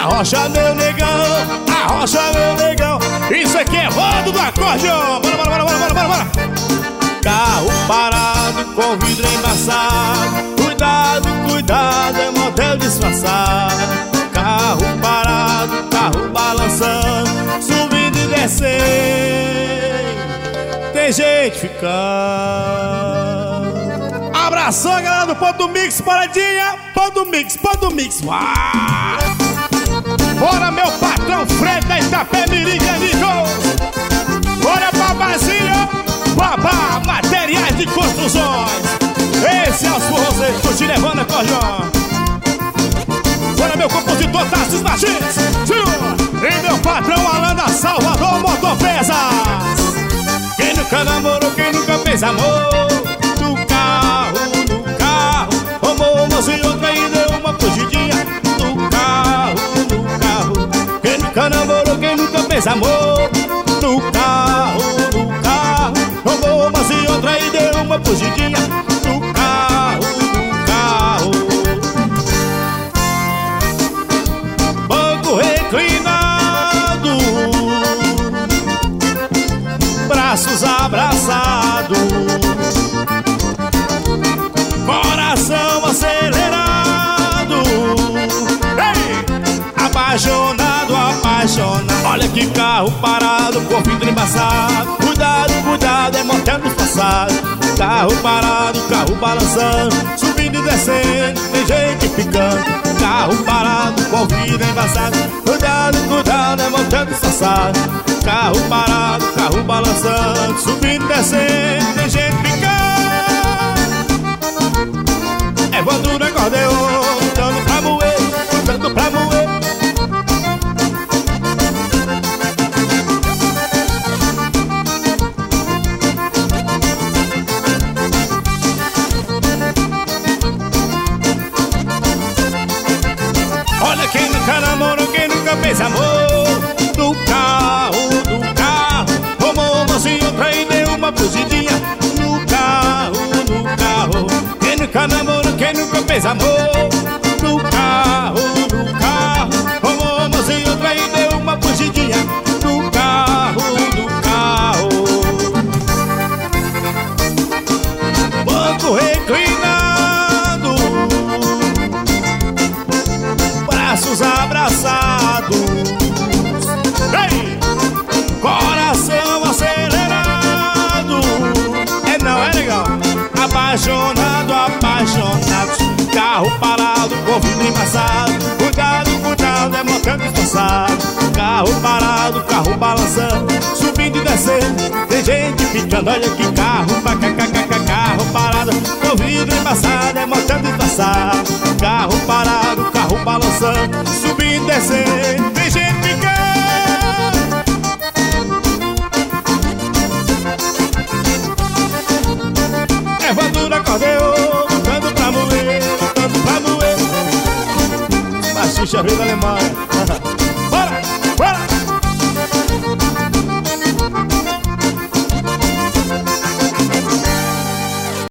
Arrocha meu negão, arrocha meu negão. Isso aqui é rodo do acordeão. Bora, bora, bora, bora, bora, bora. Carro parado com vidro embaçado. Cuidado, cuidado, é motel disfarçado. Carro parado, carro balançando, subindo e descendo, tem gente ficando. Abração, galera do Ponto Mix, paradinha. Ponto Mix, Ponto Mix. Bora, meu patrão Fred da Itapemirim, amigos. Bora, babazinho. Babá, materiais de construções. Esse é os forrozeiros, te levando a cordão. Bora, meu compositor Tassis Martins. E meu patrão Alan da Salvador Motopesas. Quem nunca namorou, quem nunca fez amor. No carro, amou uma e outra e deu uma fugidinha. No carro, quem nunca namorou, quem nunca fez amor. No carro, amou uma e outra e deu uma fugidinha. No carro, banco reclinado, braços abraçados, coração acelerado. Ei! Apaixonado, apaixonado. Olha que carro parado com vidro embaçado. Cuidado, cuidado, é motel disfarçado. Carro parado, carro balançando, subindo e descendo, tem gente ficando. Carro parado com vidro embaçado. Cuidado, cuidado, é motel disfarçado. Carro parado, carro balançando, subindo e descendo, tem gente ficando. É voando no acordeon, dando pra moer, dando pra moer. Olha quem nunca namorou, quem nunca fez amor. No carro, tomou uma e outra e deu uma fugidinha. No carro, quem nunca namorou, quem nunca fez amor. No carro, tomou uma e outra e deu uma fugidinha. No carro, banco reclinado, braços abraçados. Ei! Coração acelerado. É não, é legal. Apaixonado, apaixonado. Carro parado com vidro embaçado. Cuidado, cuidado, é motel disfarçado. Carro parado, carro balançando, subindo e descendo, tem gente ficando. Olha que carro, carro parado com vidro embaçado, é motel disfarçado. Carro parado, carro balançando, subindo e descendo, tem gente ficando. É voando no acordeon, dando pra moer, dando pra moer. Baixinha veio da Alemanha.